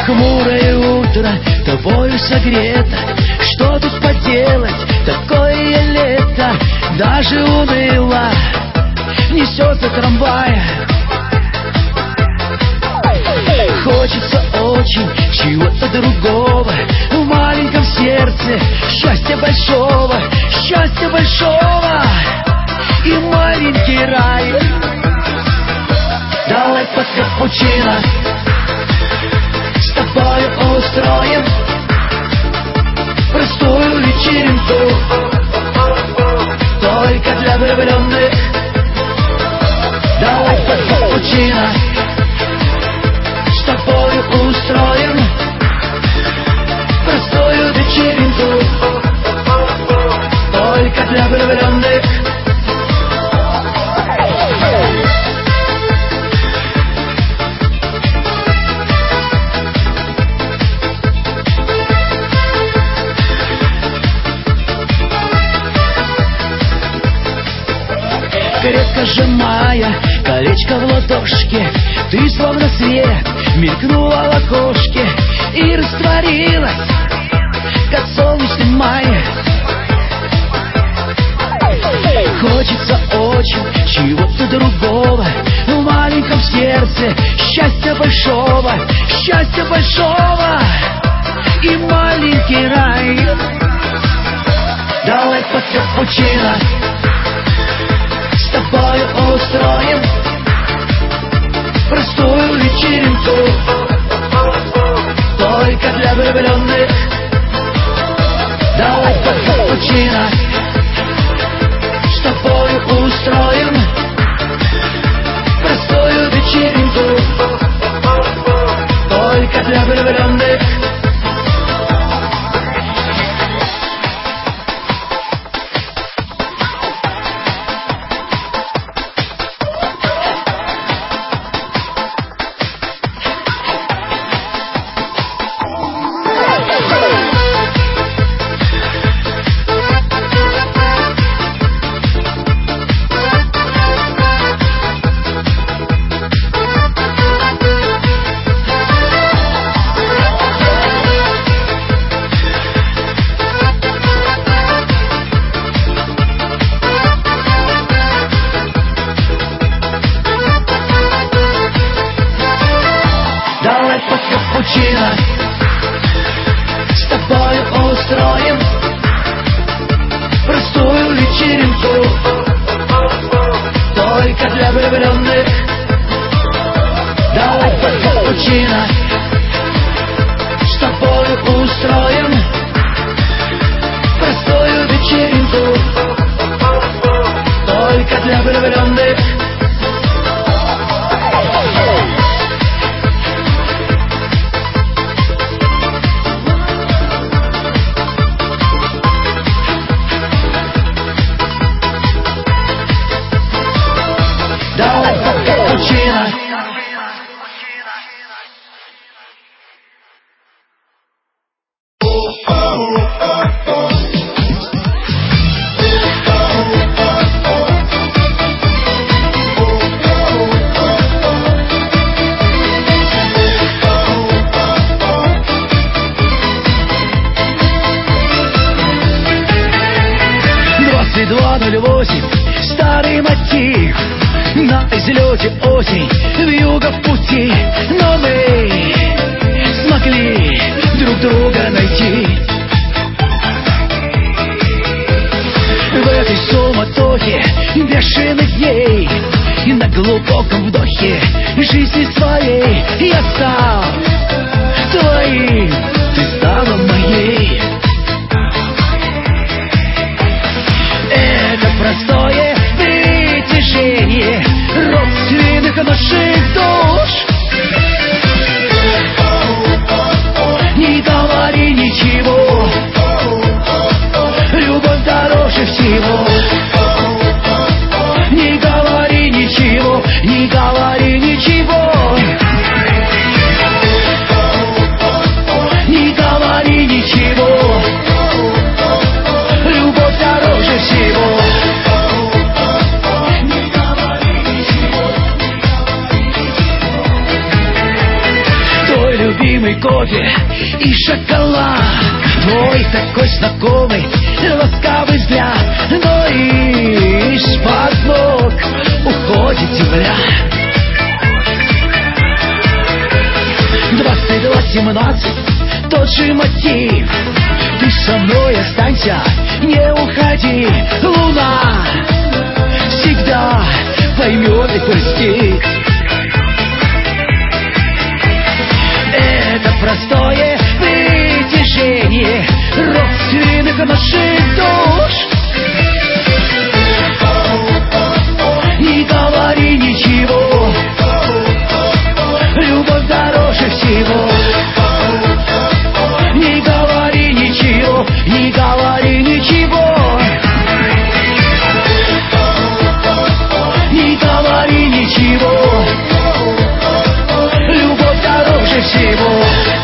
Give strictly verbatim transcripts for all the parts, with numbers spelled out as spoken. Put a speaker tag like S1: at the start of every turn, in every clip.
S1: Хмурое утро, тобою согрето. Что тут поделать, такое лето. Даже уныло несется трамвай. Хочется очень чего-то другого. В маленьком сердце счастья большого, счастья большого и маленький рай. Давай под капучино с тобой устроим простую вечеринку, только для влюбленных. Давай под капучино с тобой устроим простую вечеринку, только для влюбленных. Крепко сжимая колечко в ладошке, ты словно свет мелькнула в окошке и растворилась, как солнечный май. Хочется очень чего-то другого. В маленьком сердце счастья большого, счастья большого и маленький рай. Давай под капучино с тобой устроим простую вечеринку, только для влюбленных. Давай под капучино с тобой устроим простую вечеринку, только для влюбленных. Капучино с тобой устроим простую вечеринку, только для влюбленных. Давай под капучино с тобой устроим простую вечеринку, только для влюбленных. двадцать два ноль восемь, старый мотив. На излете осень, вьюга в пути. Но мы смогли друг друга найти. В этой суматохе бешеных дней и на глубоком вдохе жизни своей я стал твоим, ты стала моей. Это простое притяжение родственных наших душ. Не говори ничего, любовь дороже всего. Не говори ничего, не говори ничего. любимый кофе и шоколад. Твой такой знакомый ласкавый взгляд, но из-под ног уходит земля. Двадцать два семнадцать, тот же мотив. Ты со мной останься, не уходи. Луна всегда поймет и простит. Это простое притяжение родственных наших душ. Не говори ничего, любовь дороже всего. Не говори ничего, не говори ничего. Не говори ничего, любовь дороже всего.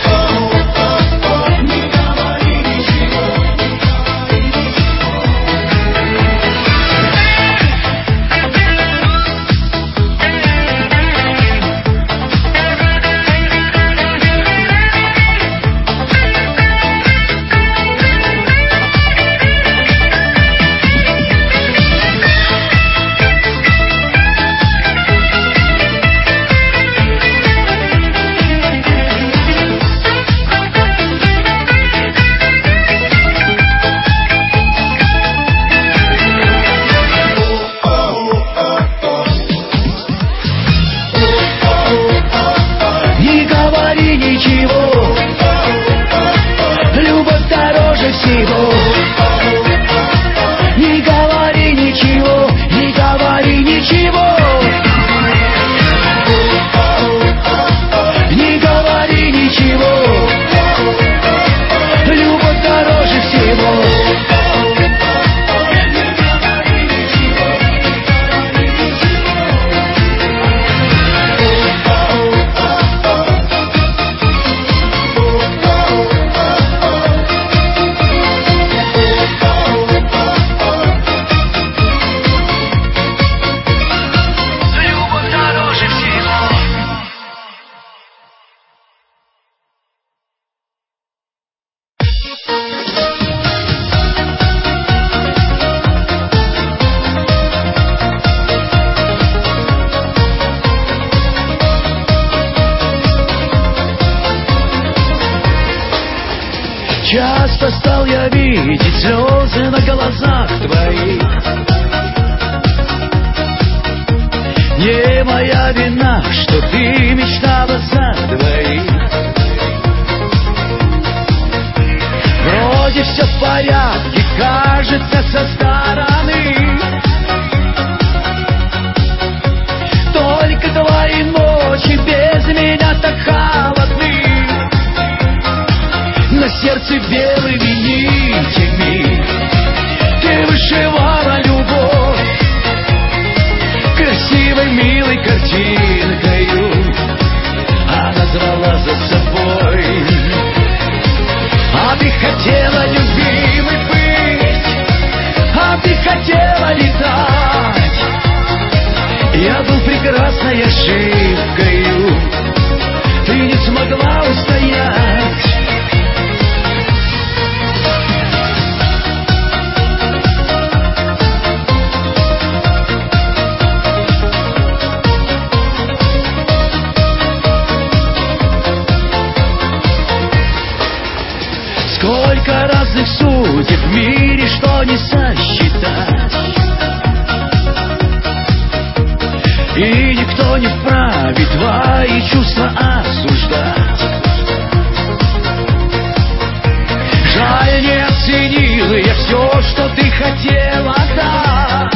S1: Часто стал я видеть слезы на глазах твоих. Не моя вина, что ты мечтала за двоих. Вроде все в порядке, кажется, со стороны. Только твои ночи без меня так холодны. На сердце белыми нитями ты вышивала любовь красивой, милой картинкою, а назвала за собой. А ты хотела, любимый, быть, а ты хотела летать. Я был прекрасной ошибкою, ты не смогла устоять. Сколько разных судеб в мире, что не сосчитать. И никто не вправе твои чувства осуждать. Жаль, не оценила я все, что ты хотела дать.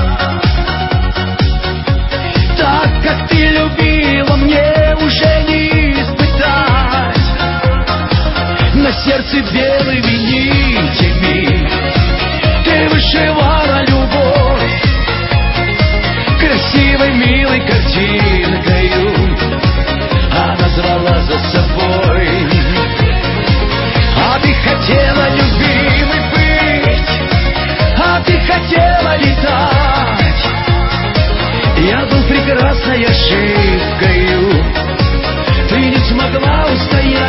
S1: Так, как ты любила, мне уже не испытать. На сердце белыми нитями ты вышивала любовь красивой, милой картинкою, а назвала за собой. А ты хотела, любимый, быть, а ты хотела летать. Я был прекрасной ошибкою, ты не смогла устоять.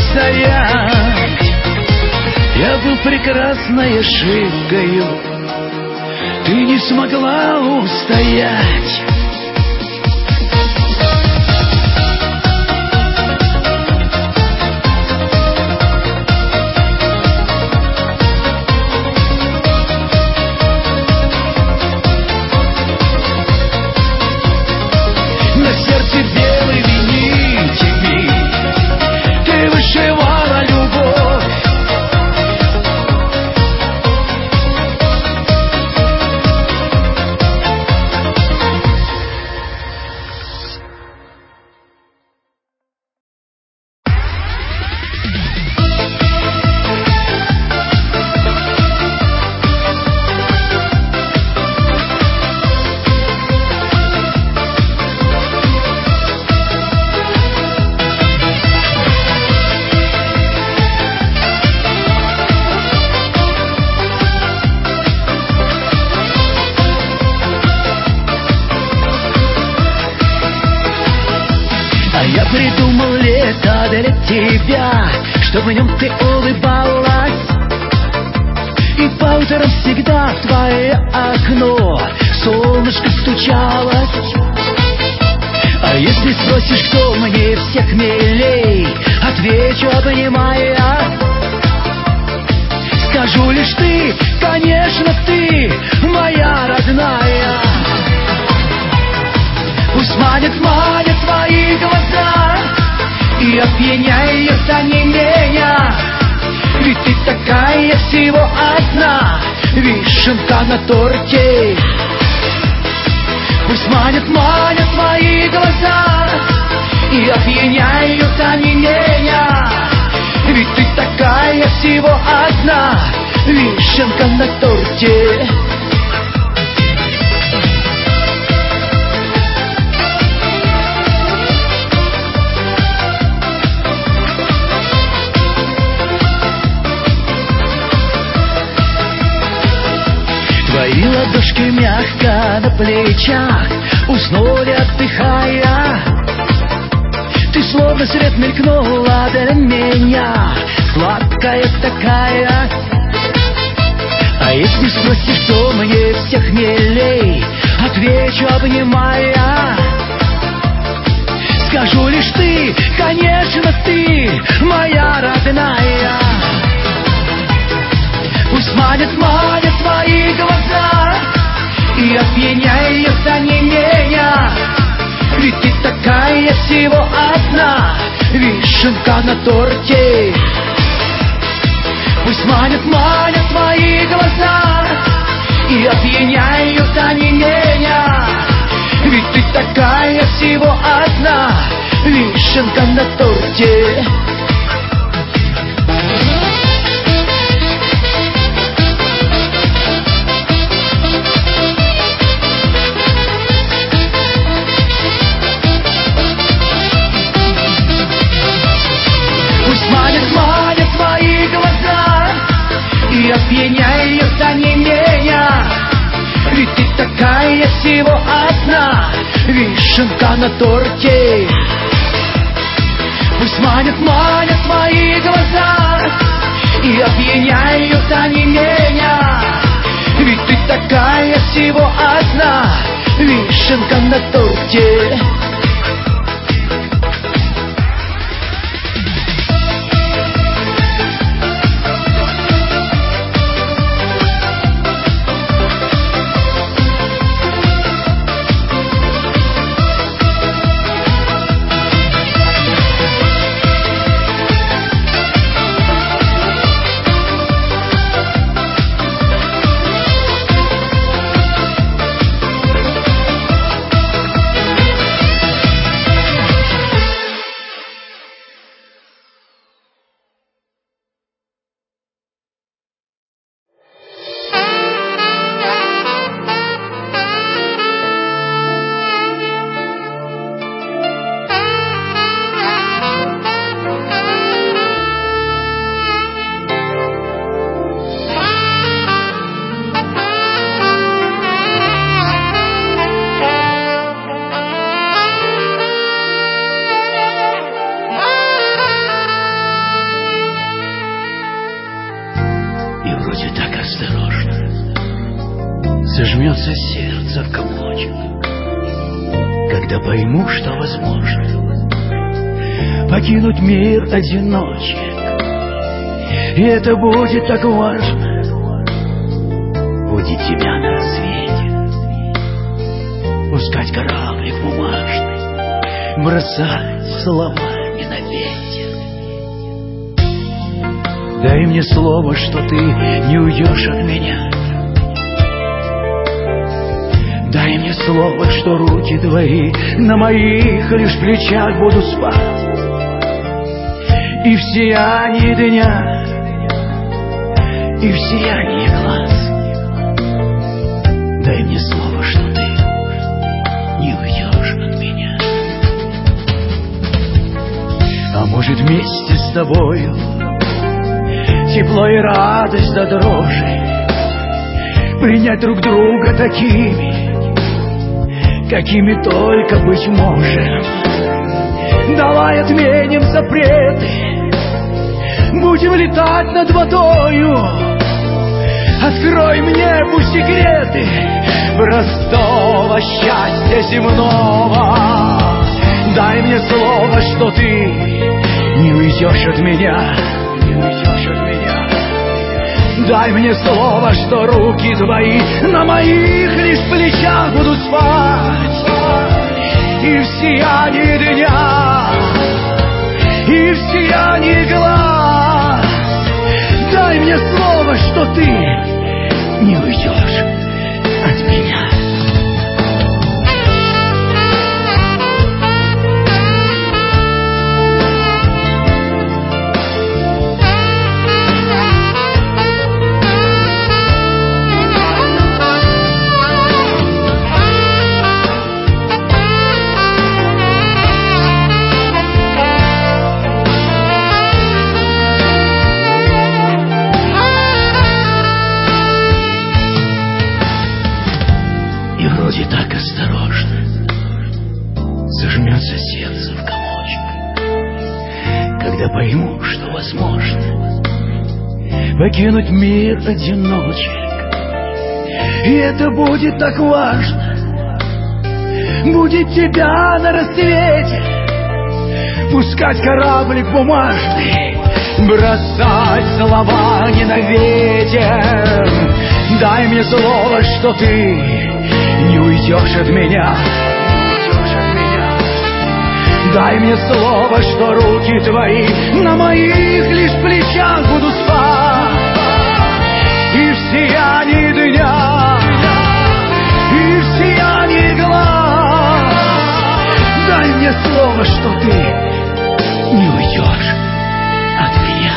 S1: устоять. Я был прекрасной ошибкою, ты не смогла устоять. На сердце белыми нитями ты вышивала любовь. А я придумал лето для тебя, чтоб в нем ты улыбалась. И по утрам всегда в твое окно солнышко стучалось. А если спросишь, кто мне всех милей, отвечу, обнимая. Скажу лишь ты, конечно, ты моя родная. Пусть манят, манят твои глаза, и опьяняют они меня. Ведь ты такая всего одна, вишенка на торте. Пусть манят, манят твои глаза, и опьяняют они меня. Ведь ты такая всего одна, вишенка на торте. Твои ладошки мягко на плечах уснули, отдыхая. Ты словно свет мелькнула для меня, сладкая такая. А если спросишь, кто мне всех милей, отвечу, обнимая. Скажу лишь ты, конечно, ты моя родная. Пусть манят, манят твои глаза, и опьяняют они меня. Ведь ты такая всего одна, вишенка на торте. Пусть манят, манят твои глаза, и опьяняют они меня. Ведь ты такая всего одна, вишенка на торте. И опьяняют они меня. Ведь ты такая всего одна, вишенка на торте. Пусть манят, манят твои глаза, и опьяняют они меня. Ведь ты такая всего одна, вишенка на торте. Когда пойму, что возможно покинуть мир одиночек, и это будет так важно, будить тебя на рассвете, пускать кораблик бумажный, бросать словами на ветер. Дай мне слово, что ты не уйдешь от меня. Дай мне слово, что руки твои на моих лишь плечах будут спать. И в сиянии дня, и в сиянии глаз. Дай мне слово, что ты не уйдешь от меня. А может, вместе с тобою тепло и радость до дрожи принять друг друга такими, какими только быть можем. Давай отменим запреты, будем летать над водою. Открой мне пусть секреты простого счастья земного. Дай мне слово, что ты не уйдешь от меня, не уйдешь от меня. Дай мне слово, что руки твои на моих лишь плечах будут спать. И в сиянии дня, и в сиянии глаз. Дай мне слово, что ты не уйдешь от меня. Вроде так осторожно зажмется сердце в комочек, когда пойму, что возможно покинуть мир одиночек. И это будет так важно, будет тебя на рассвете, пускать кораблик бумажный, бросать слова не на ветер. Дай мне слово, что ты не уйдешь от меня, не уйдешь от меня. Дай мне слово, что руки твои на моих лишь плечах будут спать. И в сиянии дня, и в сиянии глаз. Дай мне слово, что ты не уйдешь от меня.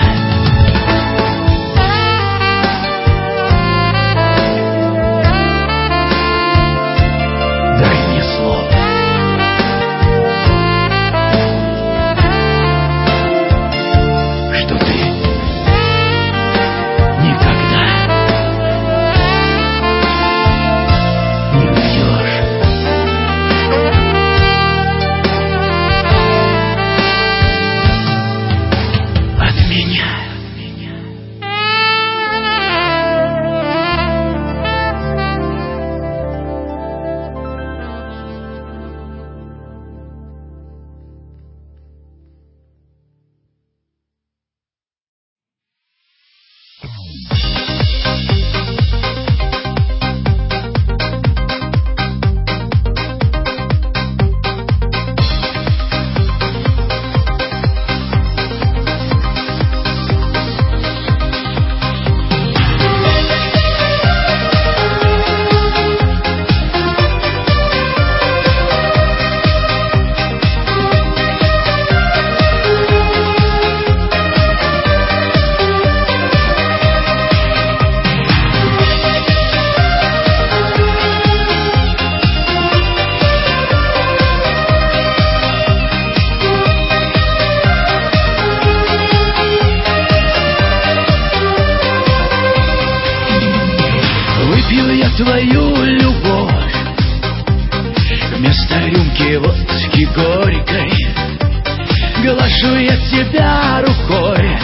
S1: Твою любовь вместо рюмки водки горькой, глажу я тебя рукой,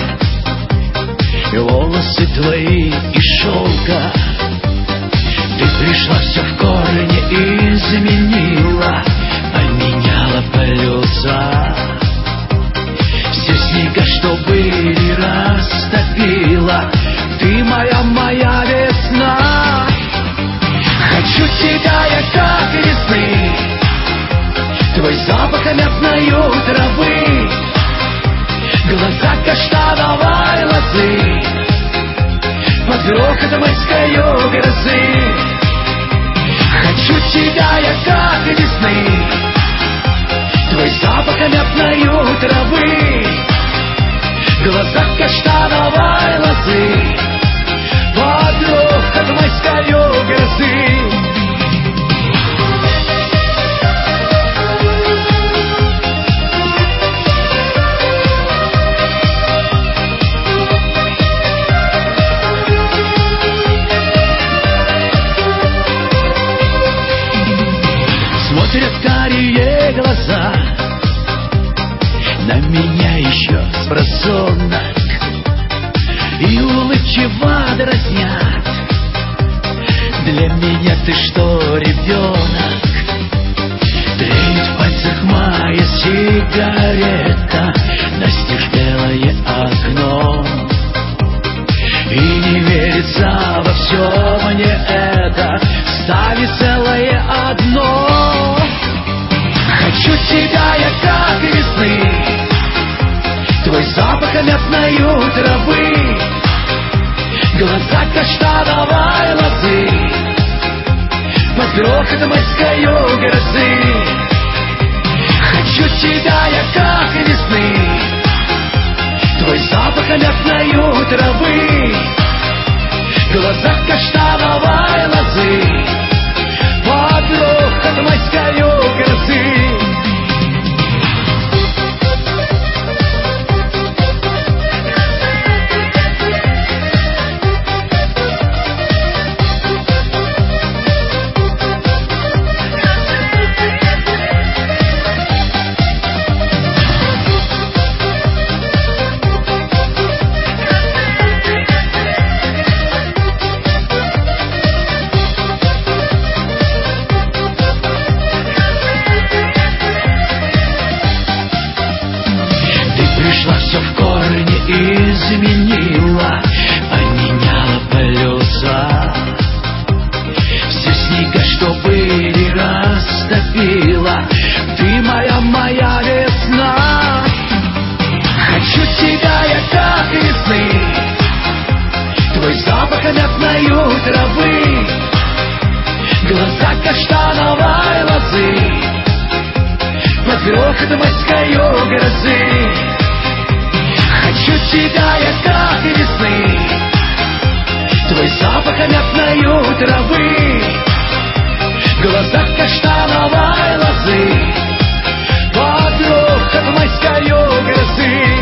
S1: волосы твои из шелка. Ты пришла, все в корне изменила, они поменяла полюса. Все снега, что были, растопила. Ты моя, моя весна. Хочу тебя я, как весны. Твой запах мятной травы, глаза каштановой лозы, под грохот майской грозы. Хочу тебя я, как весны. Твой запах мятной травы, глаза каштановой лозы, под грохот майской грозы. Смотрят карие глаза на меня еще спросонок, и улыбчиво дразнят. Для меня ты что, ребенок? Тлеет в пальцах моя сигарета, настежь белое окно, и не верится во все мне это, стали целое одно. Хочу тебя я, как весны. Твой запах мятной травы, глаза каштановой лозы, под грохот майской грозы. Хочу тебя я, как весны. Твой запах мятной травы, глаза каштановой лозы, под грохот майской грозы. Все в корне изменила, поменяла полюса. Все снега, что были, растопила. Ты моя, моя весна. Хочу тебя я, как весны. Твой запах мятной травы, глаза каштановой лозы, под грохот майской грозы. Хочу тебя я, как весны. Твой запах мятной травы, глаза каштановой лозы, под грохот майской грозы.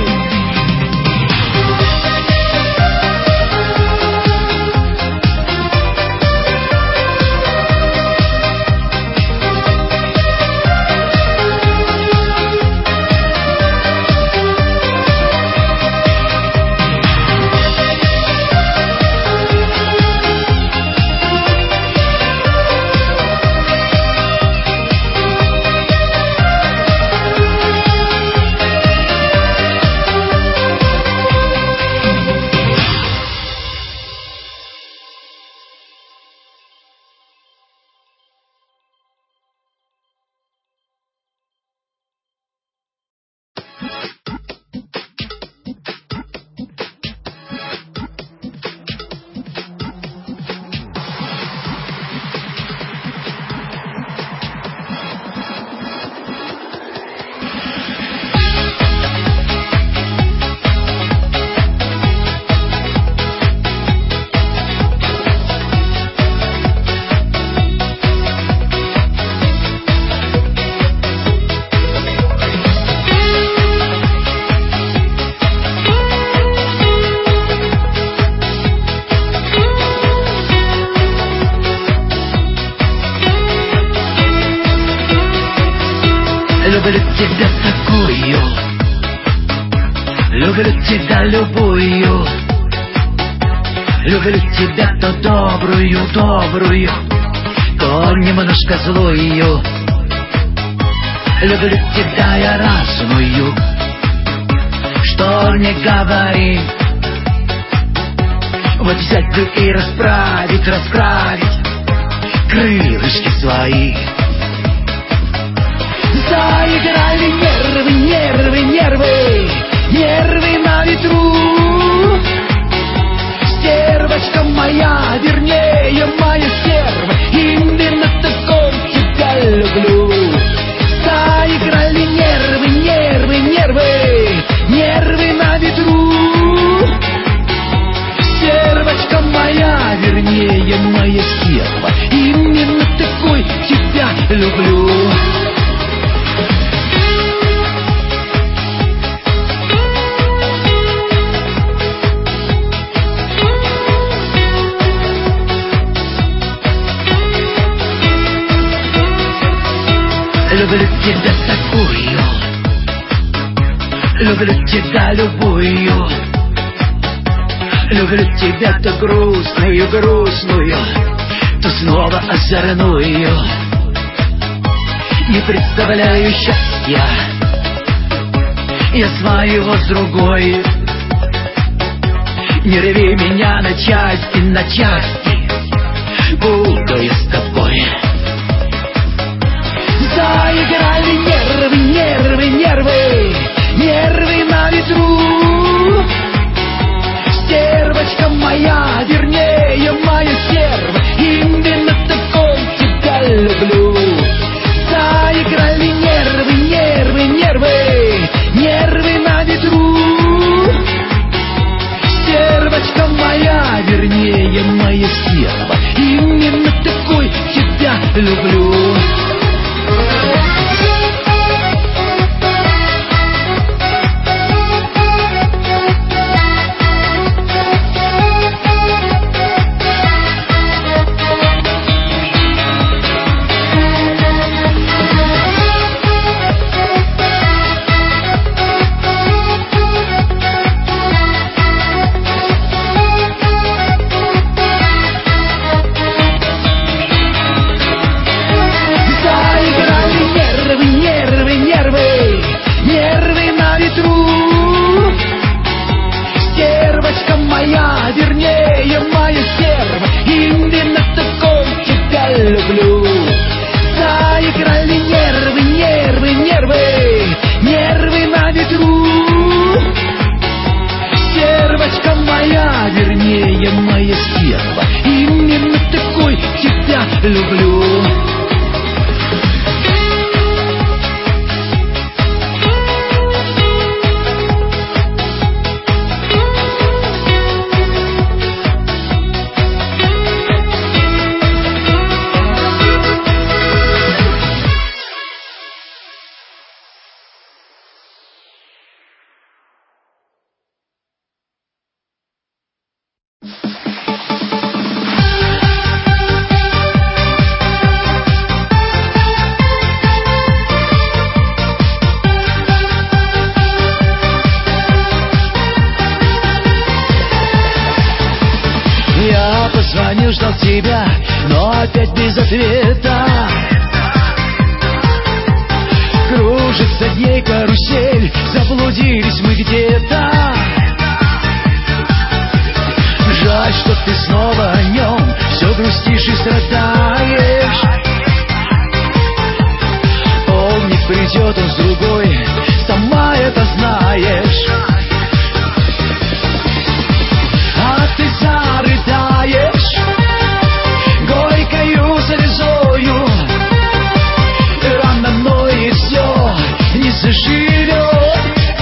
S1: Люблю тебя такую, люблю тебя любую, люблю тебя то добрую, добрую, то немножко злую. Люблю тебя я разумную, что не говори. Вот взять бы и расправить, расправить крылышки свои. Заиграли нервы, нервы, нервы, нервы на ветру. Стервочка моя, вернее моя стерва, именно такой тебя люблю. Заиграли нервы, нервы, нервы, нервы на ветру. Стервочка моя, вернее моя стерва, именно такой тебя люблю. Люблю тебя такую, люблю тебя любую. Люблю тебя то грустную, грустную, то снова озорную. Не представляю счастья я своего с другой. Не рви меня на части, на части, буду я с тобой. Заиграли нервы, нервы, нервы, нервы на ветру. Стервочка моя, вернее моя стерва, именно такой тебя люблю. Заиграли нервы, нервы, нервы, нервы на ветру. Стервочка моя, вернее моя стерва, именно такой тебя люблю. Люблю. Позвонил, ждал тебя, но опять без ответа. Кружится дней карусель, заблудились мы где-то. Жаль, что ты снова о нем все грустишь и страдаешь. Он не придет, он с другой, сама это знаешь. А ты зарыдаешь горькою слезою. Рано, но и все не заживет.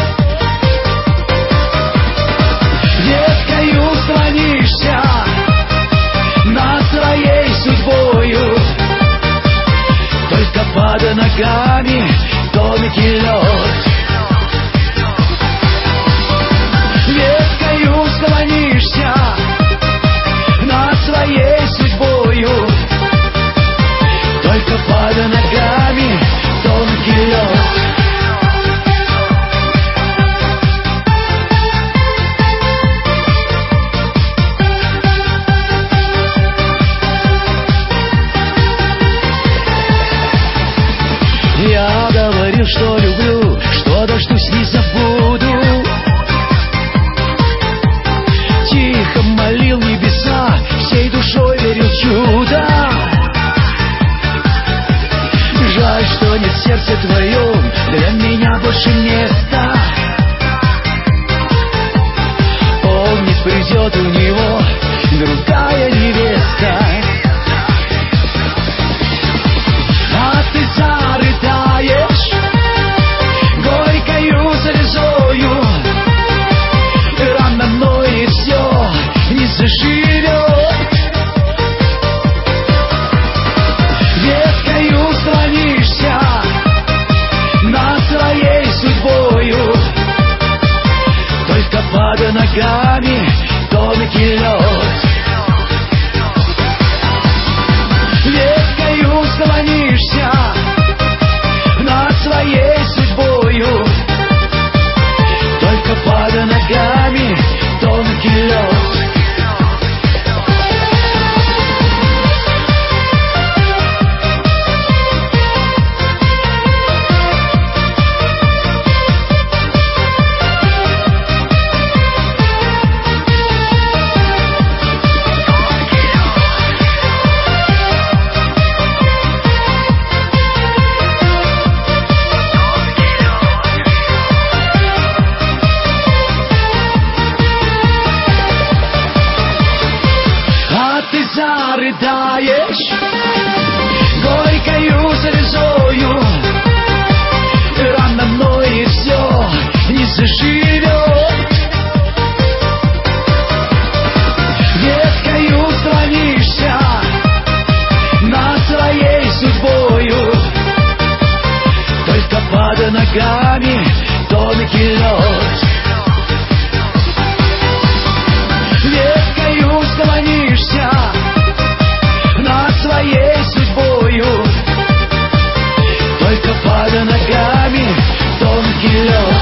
S1: Веткою склонишься над своей судьбою. Только под ногами тонкий лед. Веткою склонишься над своей судьбою. Только под ногами тонкий лед. Я больше места. Он не придет, у него другая невеста. А ты зарыдаешь горькою слезою, рано мной все не заживет. Веткою склонишься над своей судьбою, только под ногами тонкий лед. Веткою склонишься над своей судьбою, только под ногами тонкий лед. Зарыдаешь горькою слезою, рано мной все не заживет. Веткою склонишься над своей судьбою, только под ногами тонкий лед. Веткою склонишься над своей судьбою, только под ногами тонкий лед.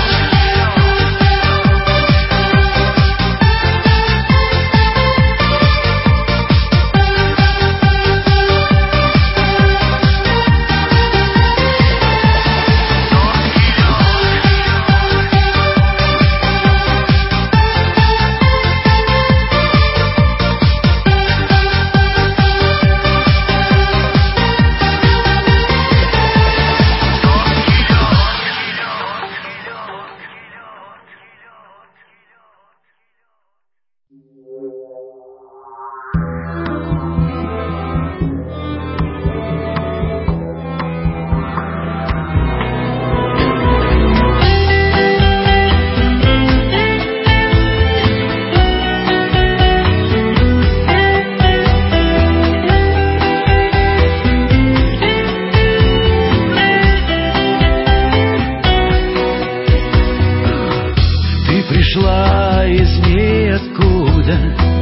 S1: Пришла из ниоткуда,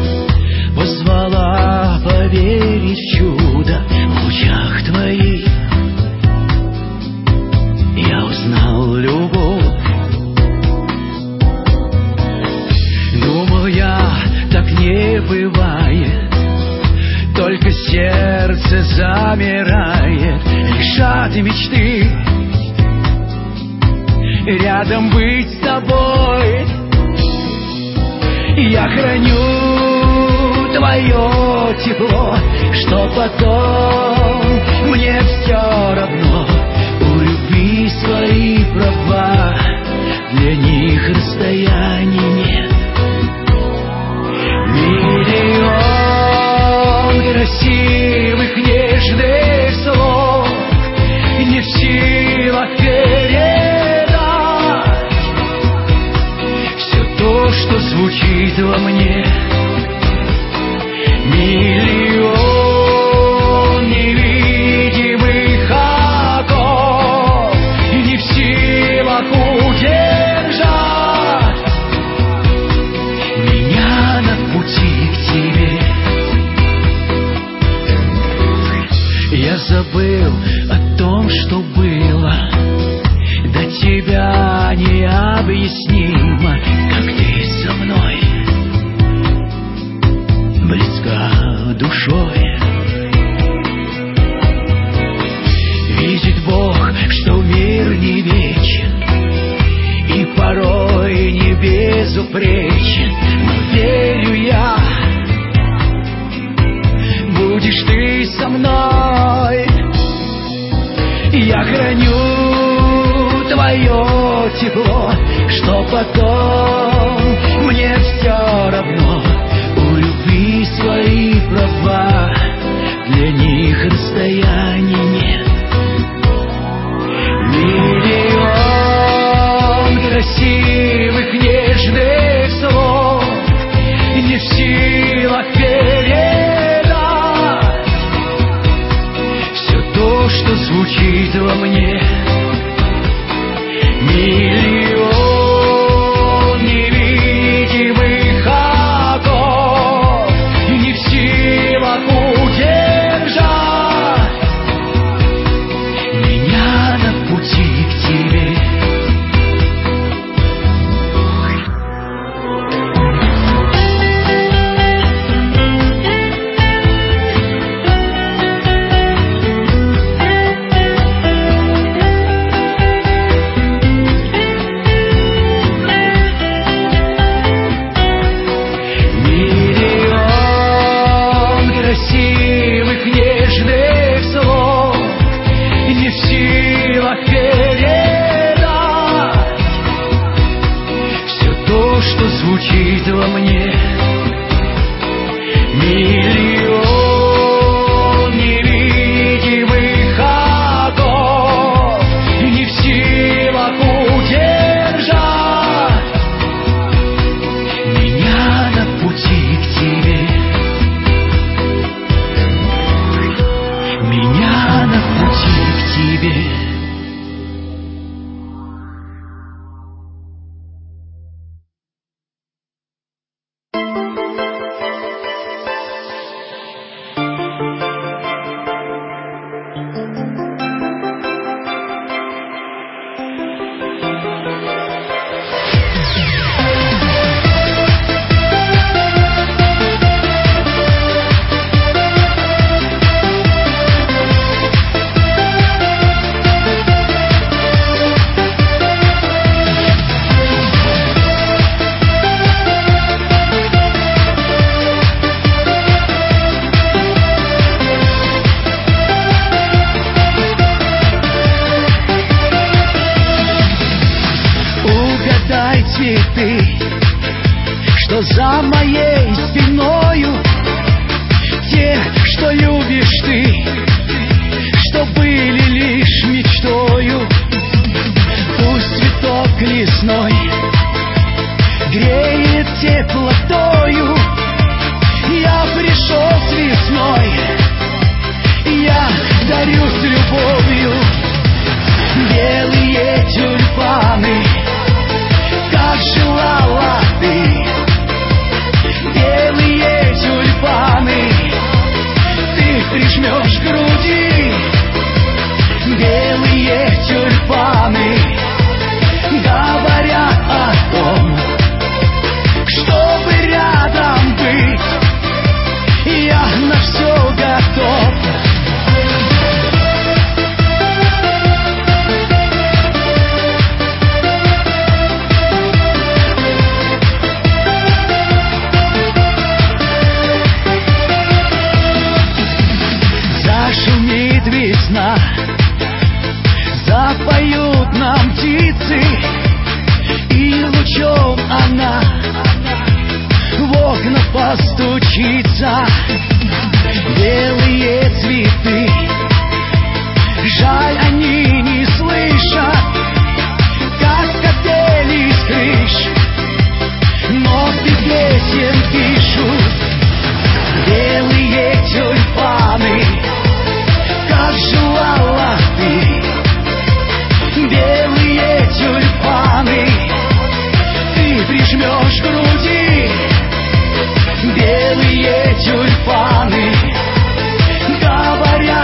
S1: позвала поверить в чудо. В лучах твоих я узнал любовь. Думал я, так не бывает, только сердце замирает лишь от мечты рядом быть с тобой. Я храню твое тепло, что потом мне все равно. У любви свои права, для них расстояний нет. Миллион красивых нежных слов не в силах передать все то, что звучит во мне. Миллион невидимых оков не в силах удержать меня на пути к тебе. Я забыл о том, что было, до тебя необъяснимо, как ты со мной близка душой. Видит Бог, что мир не вечен и порой не безупречен, но верю я, будешь ты со мной. Я храню твое тепло, что потом мне все равно. У любви свои права, для них расстояний нет. Миллион красивых нежных слов не в силах передать все то, что звучит во мне. Миллион невидимых оков не в силах удержать меня на пути к тебе. Звучит во мне. Миллион невидимых оков не в силах удержать меня на пути к тебе. Меня на пути к тебе. Цветы, что за моей спиною, те, что любишь ты, что были лишь мечтою. Пусть цветок лесной греет теплотою. Я пришел с весной, я дарю с любовью белые тюльпаны. Как желала ты, белые тюльпаны, ты прижмешь к груди. Белые тюльпаны говорят о том, чтобы рядом быть, я на все готов. Весна, запоют нам птицы, и лучом она в окна постучится. Белые цветы, жаль, они не слышат, как капели с крыш ноты песен пишут. Белые тюльпаны, как желала ты, белые тюльпаны, ты прижмешь к груди. Белые тюльпаны говорят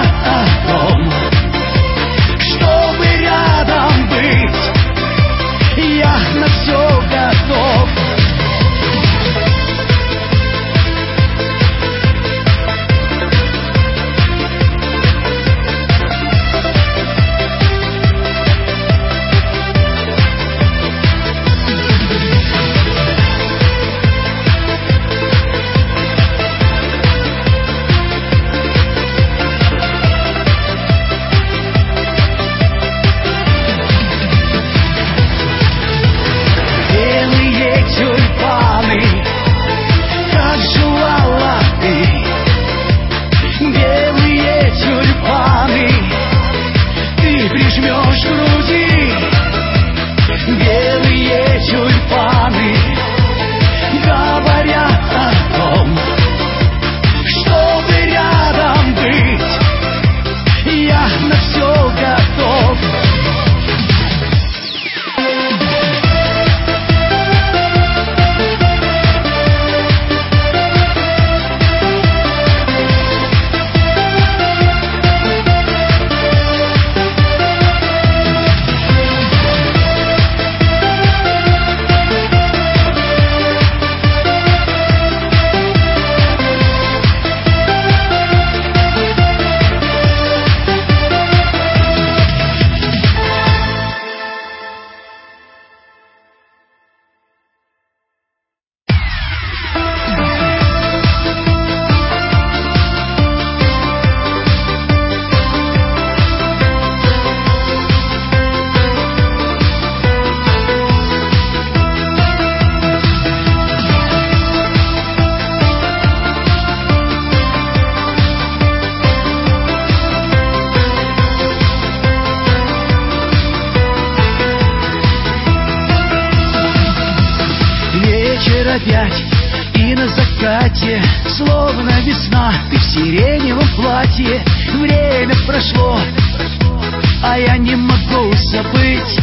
S1: Вечер опять и на закате, словно весна, ты в сиреневом платье. Время прошло, а я не могу забыть.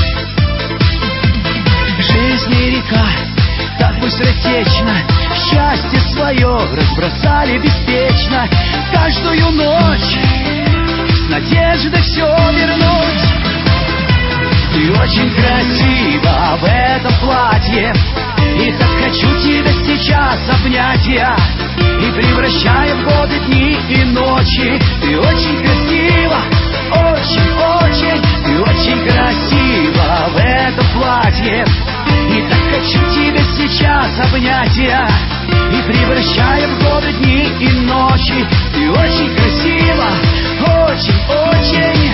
S1: Жизнь и река так быстротечно, счастье свое разбросали беспечно. Каждую ночь с надеждой все вернуть. Ты очень красива в этом платье, и так хочу тебя сейчас обнять я, и превращая в годы дни и ночи. Ты очень красива, очень-очень, ты очень красива в этом платье, и так хочу тебя сейчас обнять я, и превращая в годы дни и ночи. Ты очень красива, очень-очень.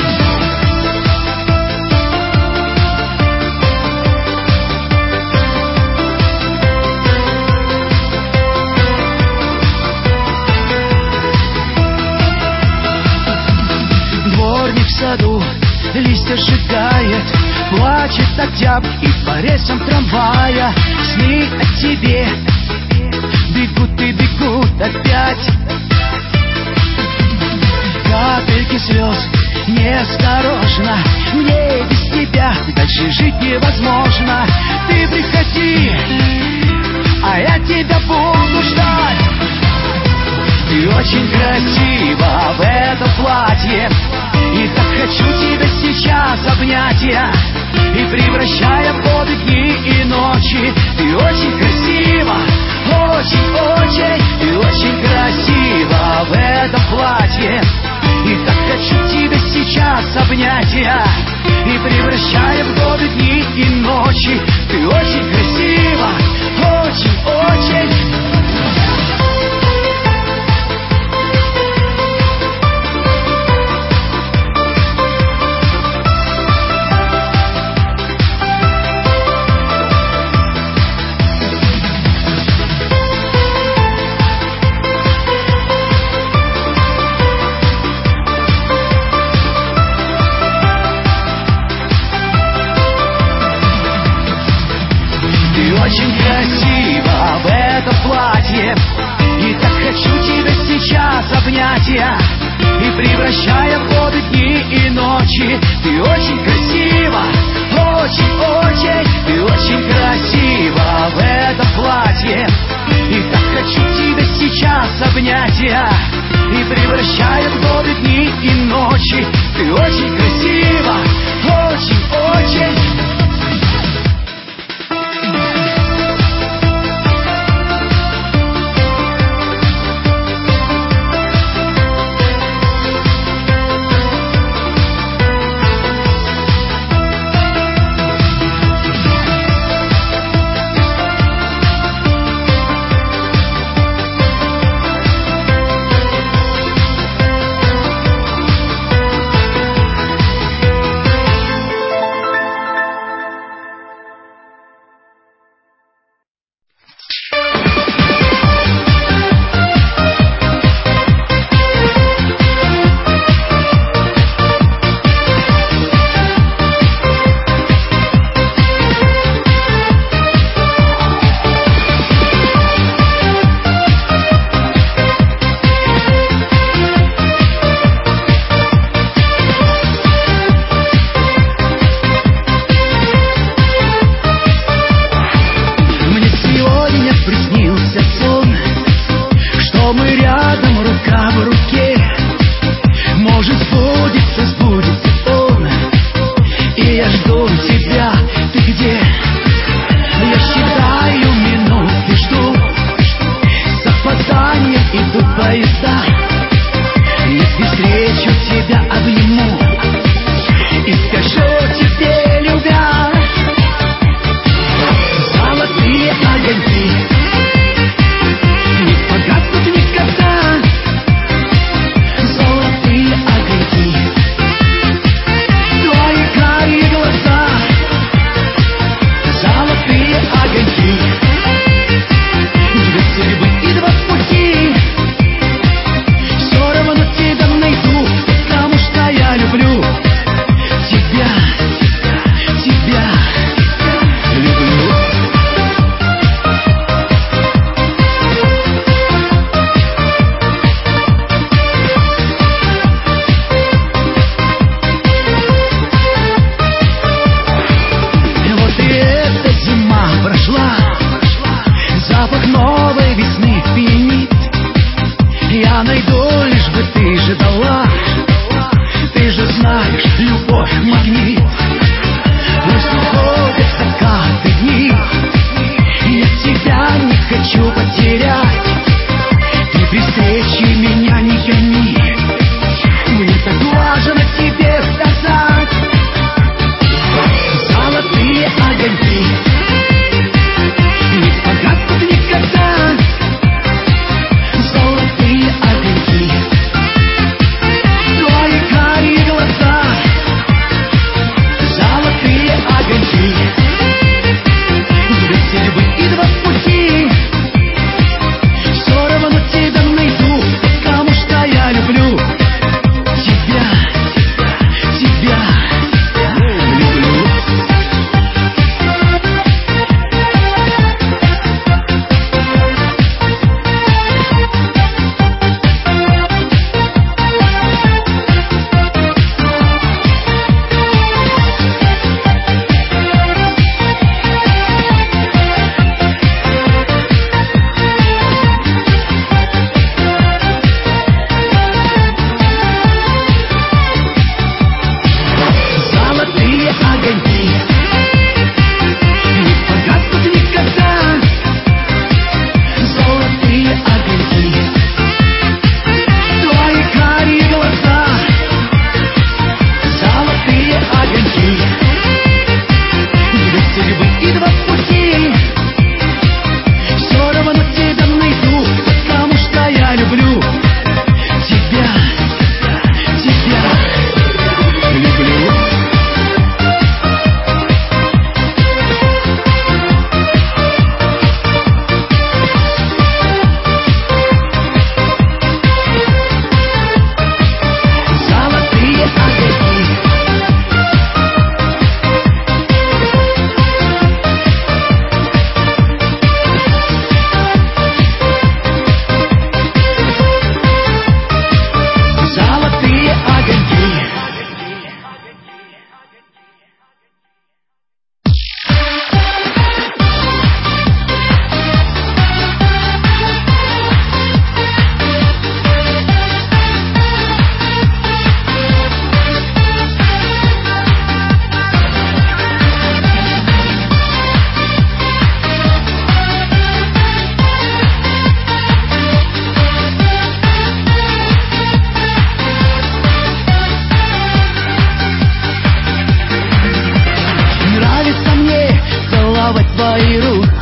S1: В саду листья сжигает, плачет октябрь, и по рельсам трамвая сны о тебе бегут и бегут опять. Капельки слез неосторожно, мне без тебя дальше жить невозможно. Ты приходи, а я тебя буду ждать. Ты очень красива в этом платье, и так хочу тебя сейчас обнять я, и превращая в годы дни и ночи. Ты очень красива, очень-очень, ты очень красива в этом платье, и так хочу тебя сейчас обнять я, и превращая в годы дни и ночи. Ты очень красива, очень-очень. Очень красива в этом платье, и так хочу тебя сейчас обнять я, и превращая в годы дни и ночи. Ты очень красива, очень-очень, ты очень красива в этом платье, и так хочу тебя сейчас обнять я, и превращая в годы дни и ночи. Ты очень красива, очень-очень.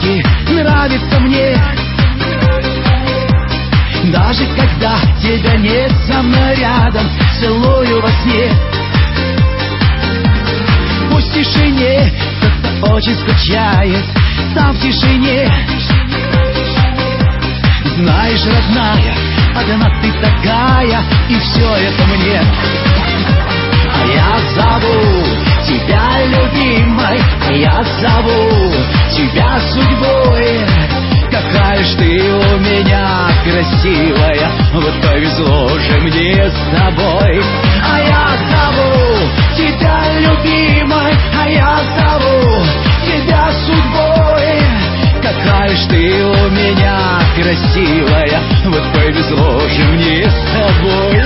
S1: пути нравится мне. Даже когда тебя нет со мной рядом, целую во сне. Пусть в тишине кто-то очень скучает, там в тишине. Знаешь, родная, одна ты такая, и все это мне. А я зову тебя любимой, а я зову тебя судьбой. Какая ж ты у меня красивая, вот повезло же мне с тобой. А я зову тебя любимой, а я зову тебя судьбой. Какая ж ты у меня красивая, вот повезло же мне с тобой.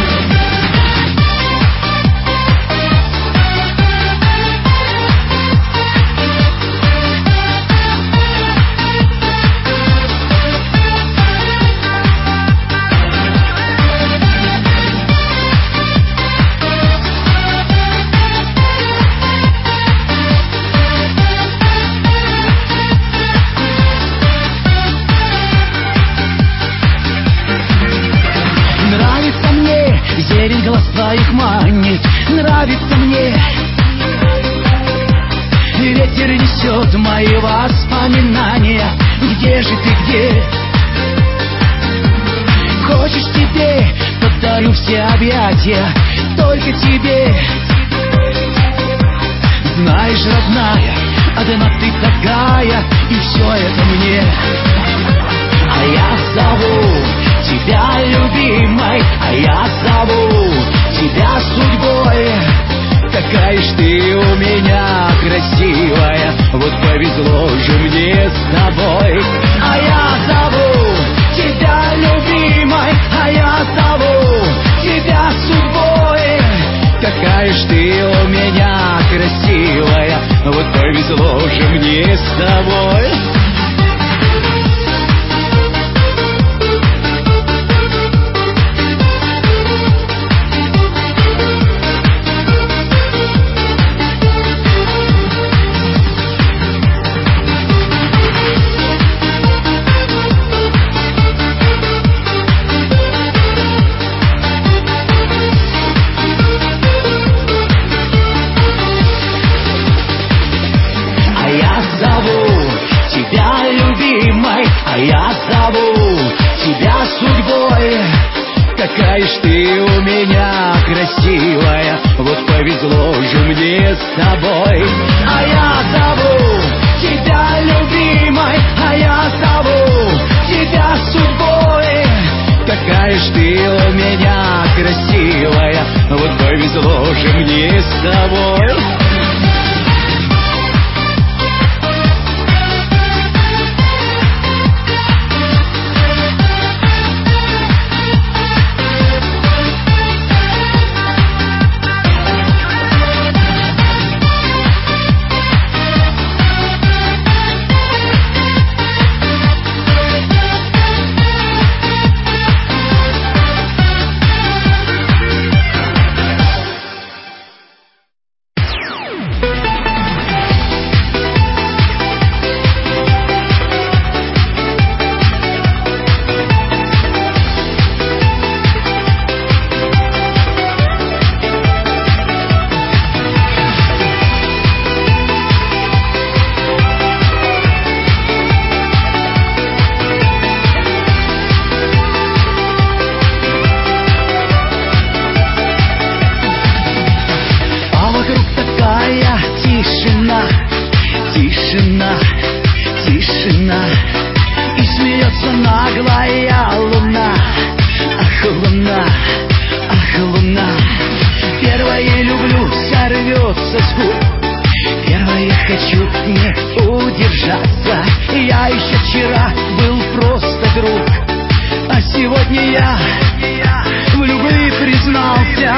S1: Зелень глаз твоих манит, нравится мне. Ветер несет мои воспоминания. Где же ты, где? Хочешь, тебе подарю все объятия, только тебе. Знаешь, родная, одна ты такая, и все это мне. А я зову тебя любимой, а я зову тебя судьбой. Какая ж ты у меня красивая, вот повезло же мне с тобой. А я зову тебя любимой, а я зову тебя судьбой. Какая ж ты у меня красивая, вот повезло же мне с тобой. А я зову тебя судьбой. Какая ж ты у меня красивая, вот повезло же мне с тобой. А я зову тебя любимой, а я зову тебя судьбой. Какая ж ты у меня красивая, вот повезло же мне с тобой. Тишина, тишина, тишина, и смеется наглая луна. Ах, луна, ах, луна. Первое люблю, сорвется с губ. Первое хочу не удержаться. Я еще вчера был просто друг, а сегодня я в любви признался.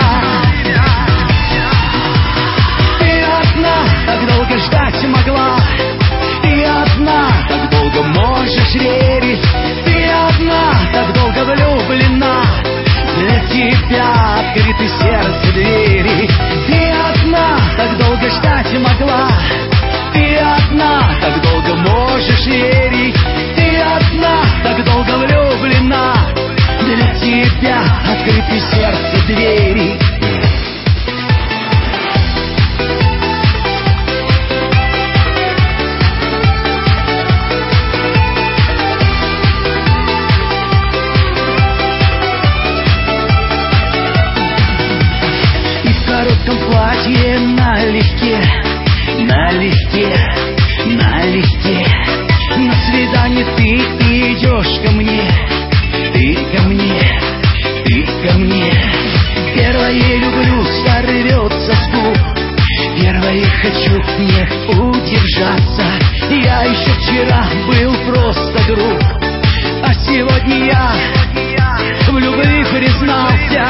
S1: Так долго ждать могла, ты одна, так долго можешь верить, ты одна, так долго влюблена, для тебя открыты сердце двери. Ты одна, так долго ждать могла, ты одна, так долго можешь верить. я был просто друг, а сегодня я в любви признался.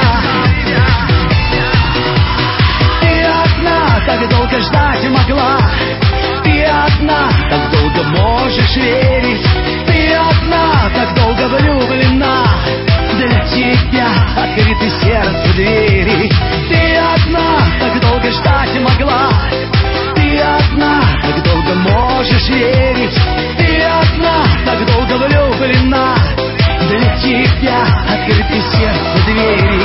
S1: Ты одна так долго ждать могла, ты одна так долго можешь верить, ты одна так долго влюблена, для тебя открыты сердце двери. Ты одна так долго ждать могла, ты одна так долго можешь верить, ты одна так долго влюблена, для тебя открыты сердце двери.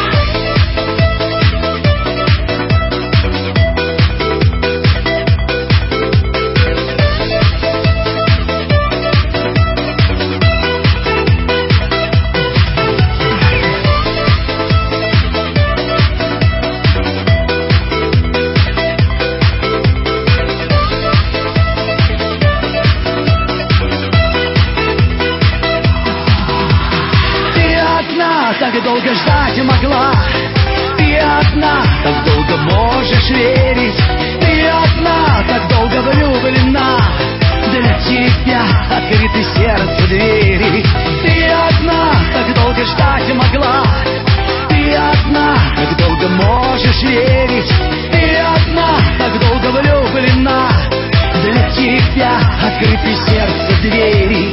S1: Так долго ждать могла, ты одна так долго можешь верить, ты одна так долго влюблена, для тебя открыты сердце двери. Ты одна так долго ждать могла, ты одна так долго можешь верить, ты одна так долго влюблена, для тебя открыты сердце двери.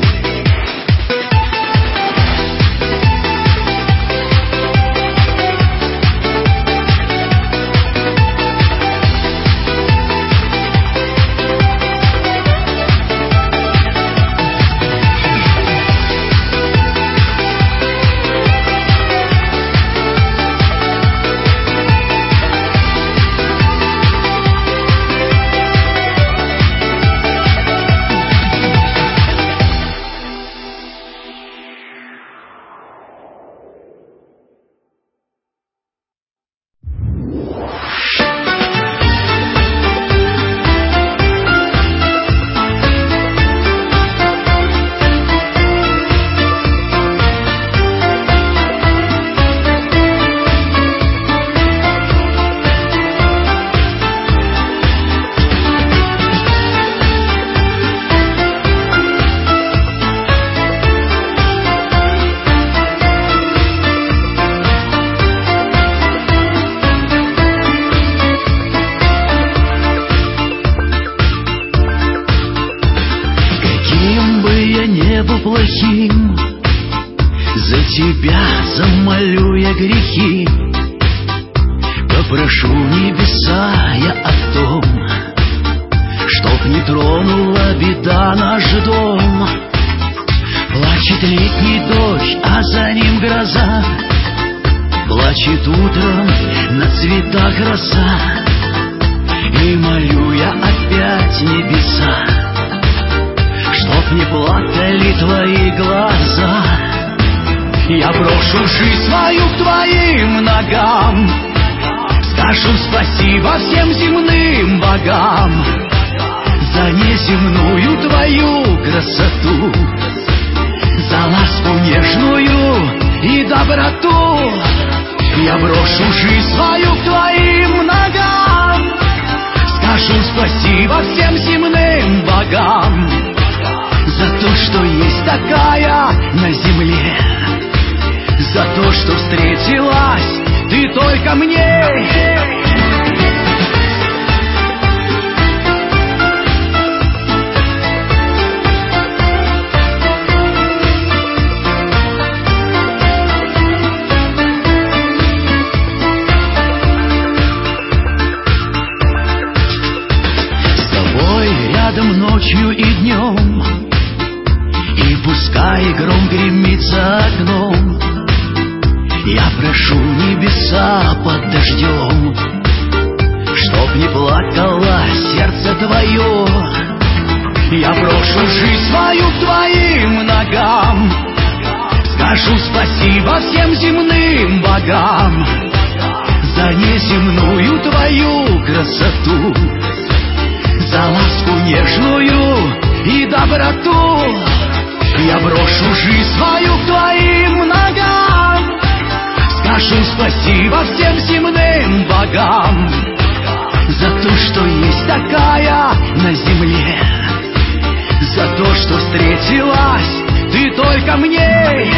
S1: Плохим, за тебя замолю я грехи, попрошу небеса я о том, чтоб не тронула беда наш дом. Плачет летний дождь, а за ним гроза, плачет утром на цветах роса, и молю я опять небеса, чтоб не плакали твои глаза. Я брошу жизнь свою к твоим ногам, скажу спасибо всем земным богам за неземную твою красоту, за ласку нежную и доброту. Я брошу жизнь свою к твоим ногам, скажу спасибо всем земным богам за то, что есть такая на земле, за то, что встретилась ты только мне. С тобой рядом ночью и днем, и пускай гром гремит за окном, я прошу небеса под дождем, чтоб не плакало сердце твое. Я брошу жизнь свою к твоим ногам, скажу спасибо всем земным богам за неземную твою красоту, за ласку нежную и доброту. Я брошу жизнь свою к твоим ногам, скажу спасибо всем земным богам за то, что есть такая на земле, за то, что встретилась ты только мне.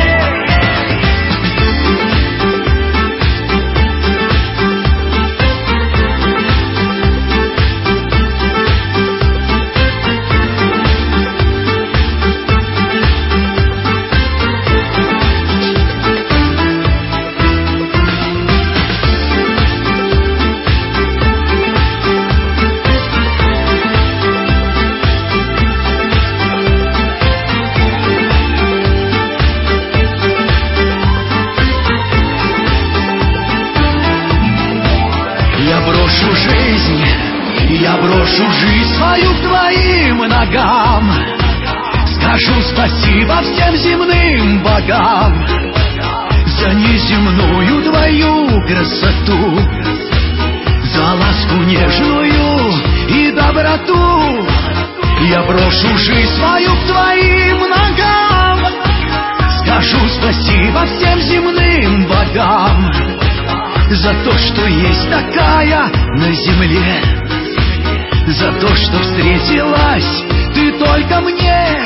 S1: Я брошу жизнь свою к твоим ногам, скажу спасибо всем земным богам за неземную твою красоту, за ласку нежную и доброту. Я брошу жизнь свою к твоим ногам, скажу спасибо всем земным богам за то, что есть такая на земле, за то, что встретилась ты только мне.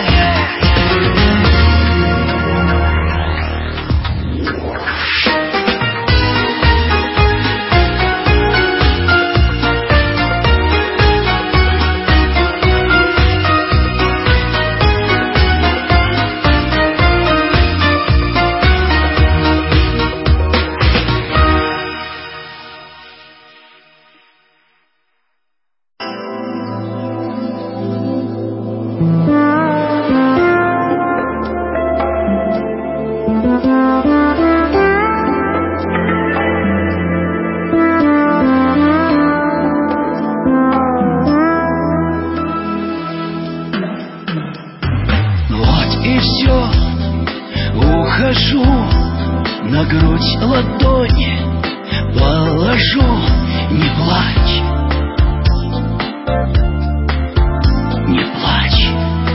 S1: Ухожу, на грудь ладони положу, не плачь, не плачь.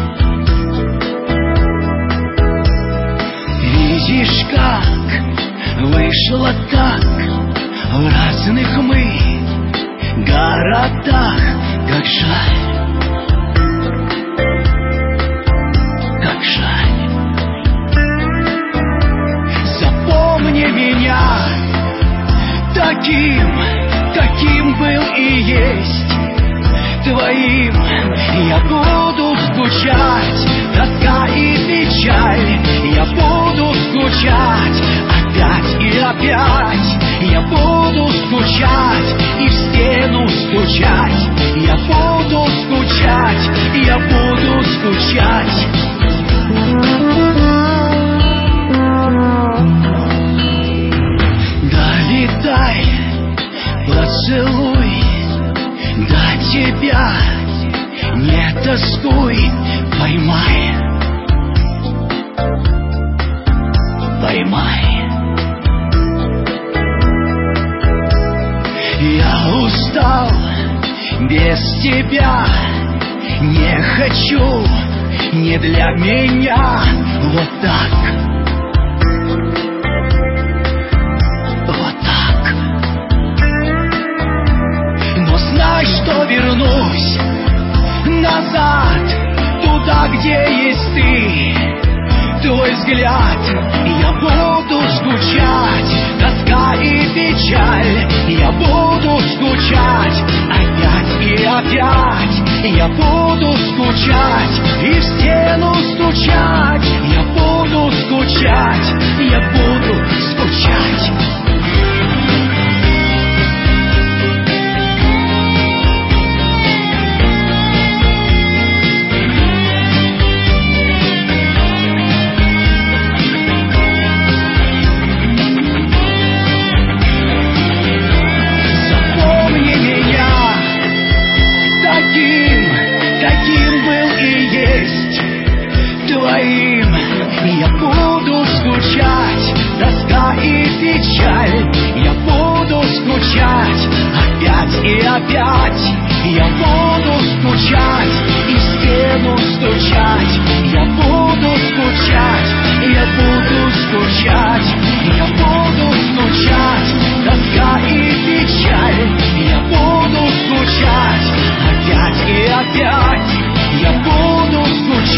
S1: Видишь, как вышло так в разных мы городах, как жаль, как жаль. Меня таким, каким был и есть твоим. Я буду скучать, тоска и печаль. Я буду скучать опять и опять. Я буду скучать и в стену стучать. Я буду скучать, я буду скучать. Дай поцелуй, до тебя не тоскуй. Поймай, поймай. Я устал без тебя, не хочу, не для меня. Вот так. Что вернусь назад, туда, где есть ты, твой взгляд. Я буду скучать, тоска и печаль. Я буду скучать опять и опять. Я буду скучать и в стену стучать. Я буду скучать, я буду скучать. Я буду скучать, тоска и печаль. Я буду скучать опять и опять. Я буду скучать и в стену стучать. Я буду скучать, я буду скучать. Я буду скучать, тоска и печаль. Я буду скучать опять и опять. Я буду скучать.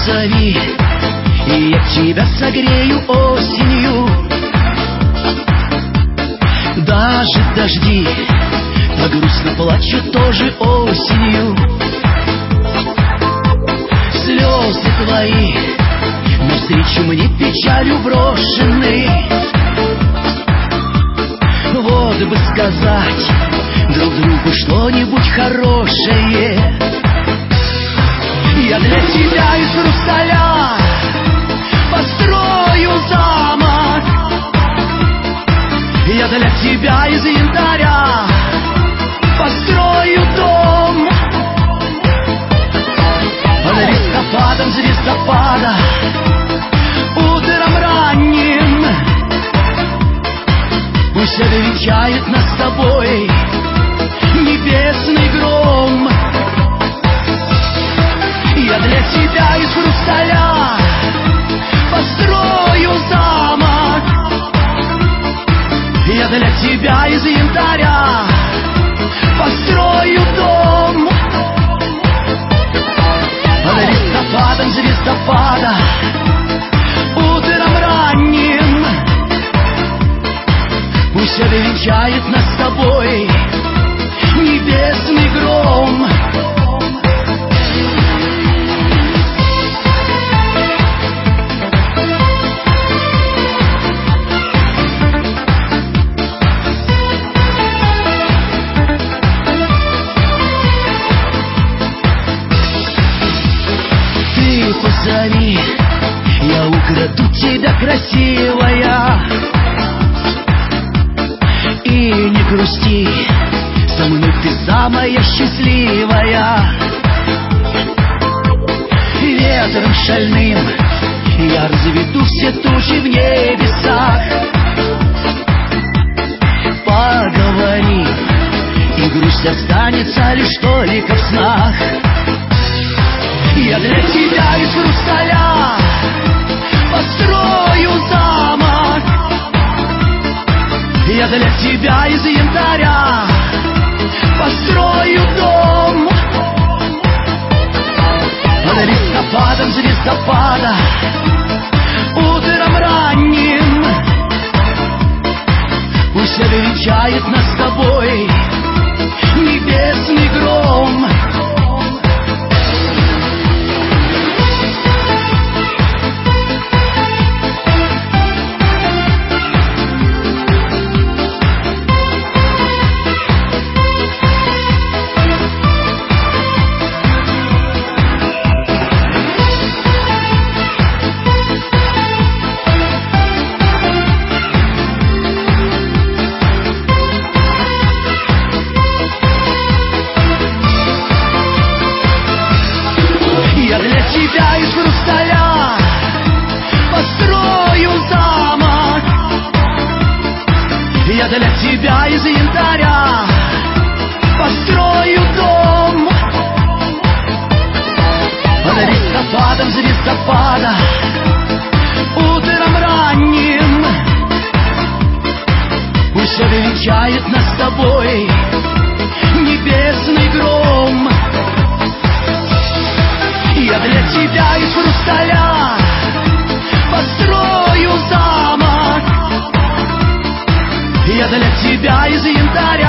S1: позови, и я тебя согрею осенью. Даже дожди так грустно плачут тоже осенью. Слезы твои навстречу мне печалью брошены. Вот бы сказать друг другу что-нибудь хорошее. Я для тебя из хрусталя построю замок. Я для тебя из янтаря построю дом. Под листопадом звездопада утром ранним пусть венчает нас с тобой небесный гром. Я для тебя из хрусталя построю замок. Я для тебя из янтаря построю дом. Под листопадом звездопада утром ранним пусть венчает нас с тобой небесный гром. Ты позови, я украду тебя, красивая. И не грусти, со мной ты самая счастливая. Ветром шальным я разведу все тучи в небесах. Поговорим, и грусть останется лишь только в снах. Я для тебя из хрусталя построю замок. Я для тебя из янтаря построю дом. Под листопадом звездопада утром ранним пусть венчает нас с тобой небесный гром. Я для тебя из хрусталя построю замок. Я для тебя из янтаря построю дом. Под листопадом звездопада утром ранним пусть венчает нас с тобой небесный гром. Я для тебя из хрусталя построю замок. Я для тебя из янтаря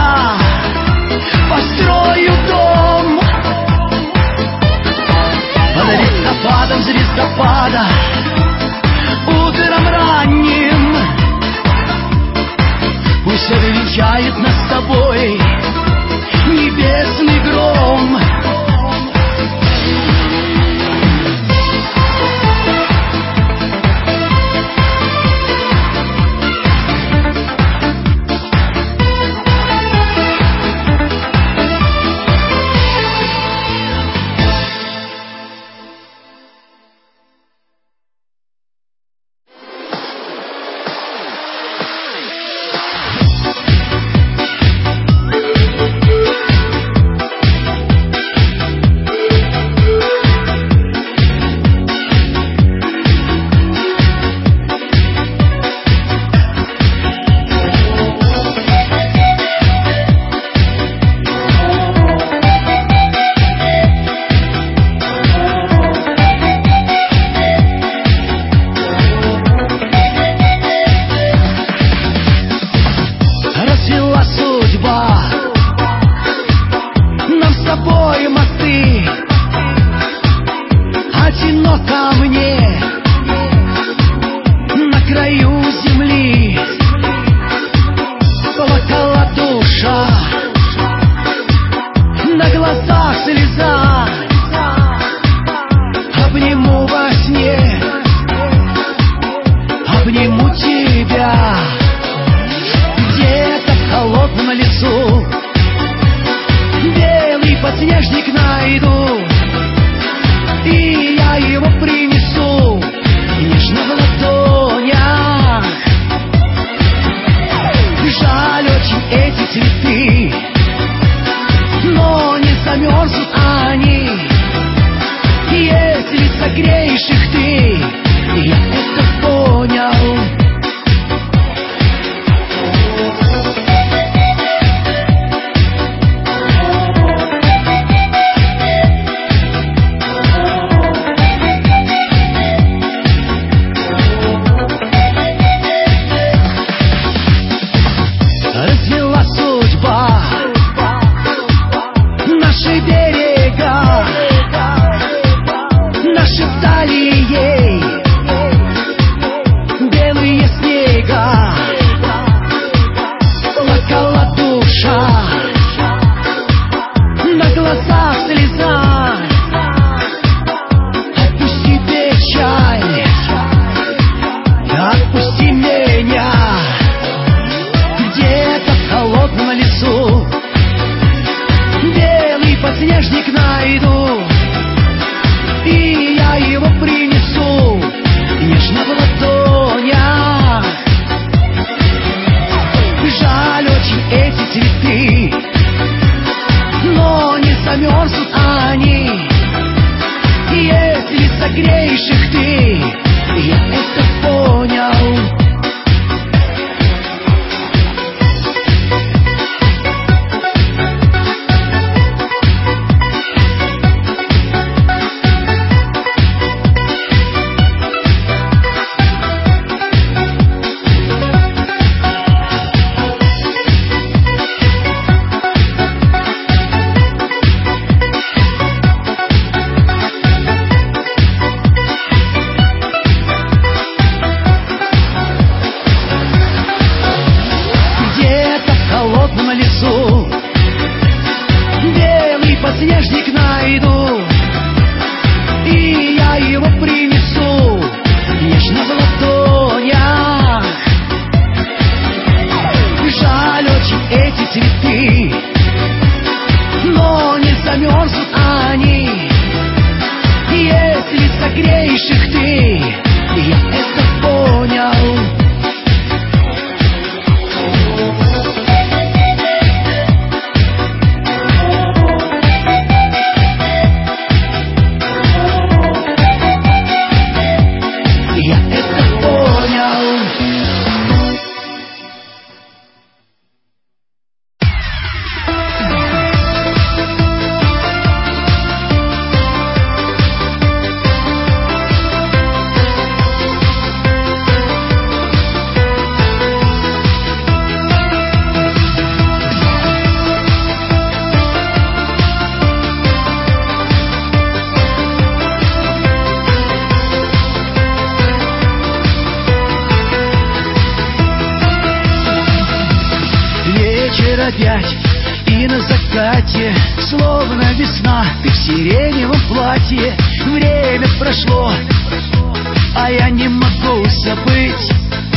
S1: опять, и на закате, словно весна, ты в сиреневом платье. Время прошло, а я не могу забыть.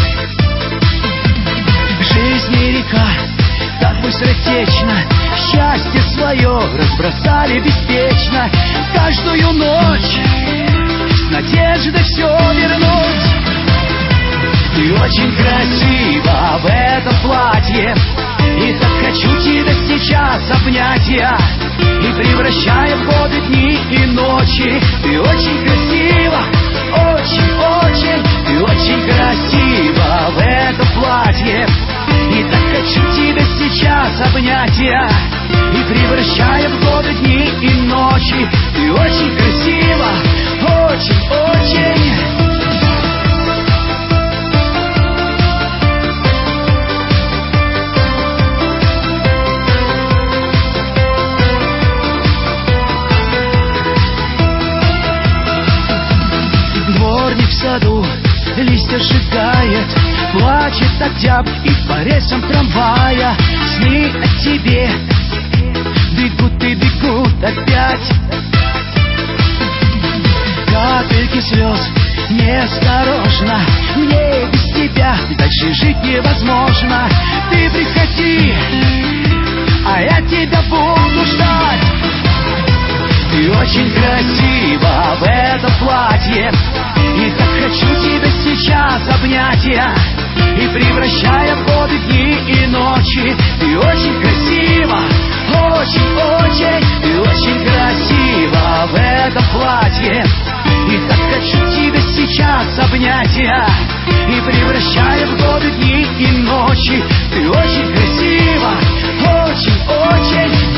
S1: Жизнь и река так быстротечно, счастье свое разбросали беспечно. Каждую ночь с надеждой все вернуть. Ты очень красива в этом платье, и так хочу тебя сейчас обнять я, и превращая в годы дни и ночи. Ты очень красива, очень-очень, ты очень красива в этом платье, и так хочу тебя сейчас обнять я, и превращая в годы дни и ночи. Ты очень красива, очень-очень. Дворник в саду листья сжигает, плачет октябрь, и по рельсам трамвая сны о тебе бегут и бегут опять. Капельки слез неосторожно, мне без тебя дальше жить невозможно. Ты приходи, а я тебя буду ждать. Ты очень красива в этом платье, и так хочу тебя сейчас обнять я, и превращая в годы дни и ночи. Ты очень красива, очень-очень, ты очень красива в этом платье, и так хочу тебя сейчас обнять я, и превращая в годы дни и ночи. Ты очень красива, очень-очень.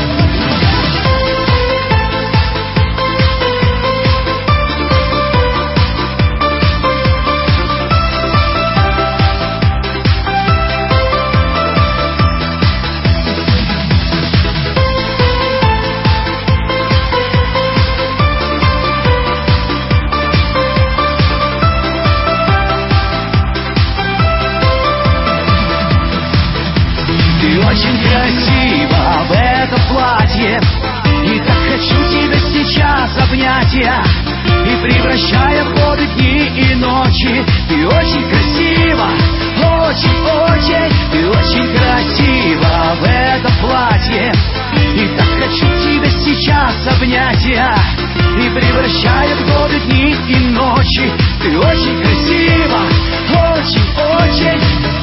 S1: Ты очень красива в этом платье, и так хочу тебя сейчас обнять я, и превращая в годы дни и ночи. Ты очень красива, очень-очень, ты очень красива в этом платье, и так хочу тебя сейчас обнять я, и превращая в годы дни и ночи. Ты очень красива, очень-очень.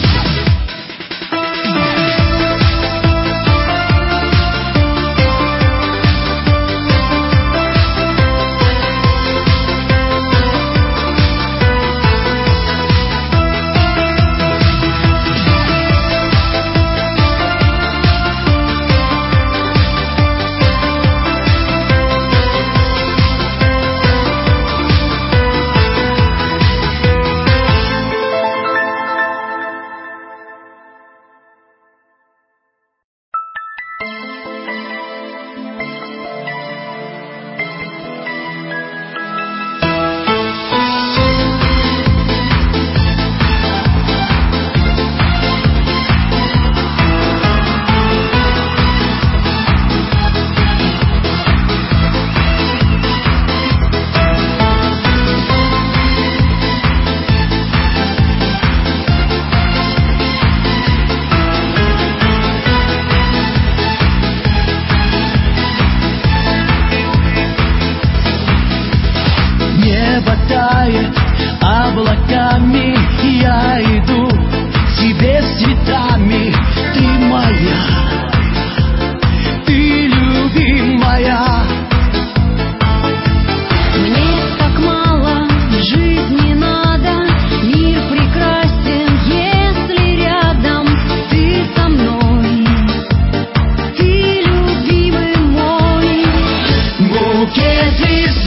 S1: Облаками я иду к тебе с цветами. Ты моя, ты любимая.
S2: Мне так мало жизни надо, мир прекрасен, если рядом ты со мной, ты любимый мой.
S1: Букет из